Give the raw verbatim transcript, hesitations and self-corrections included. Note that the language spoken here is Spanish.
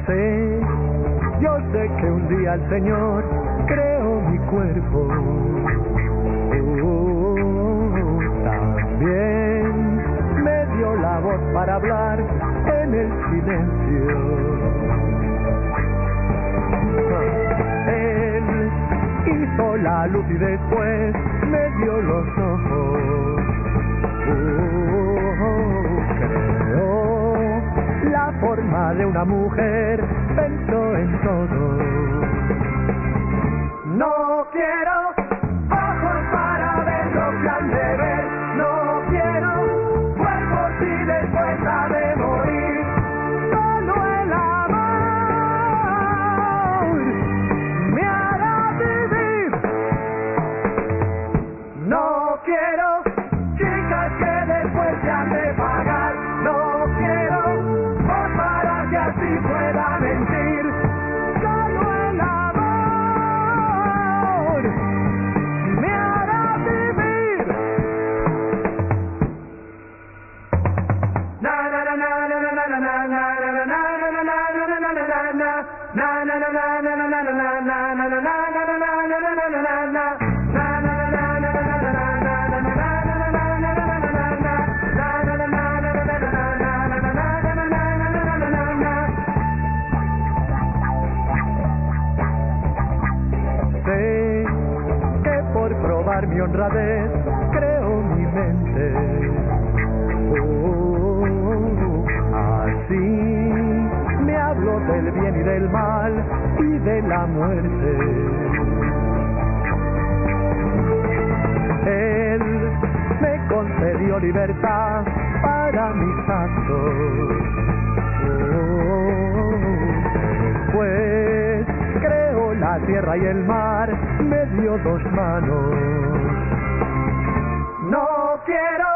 sé, yo sé que un día el Señor creó mi cuerpo. Oh, también me dio la voz para hablar en el silencio. Él hizo la luz y después me dio los ojos. Oh, creó la forma de una mujer, pensó en todo. No quiero ojos para ver lo que han de ver, no quiero cuerpos y después ha de morir. Solo el amor me hará vivir. No quiero chicas que después se han de pagar, no quiero voz para que así pueda mentir. Solo el amor me hará vivir. Na na na na na na na na na na na sé que por probar mi honradez creo mi mente. Oh, así me hablo del bien y del mal y de la muerte. Él me concedió libertad para mis actos. Oh, después creó la tierra y el mar, me dio dos manos. No quiero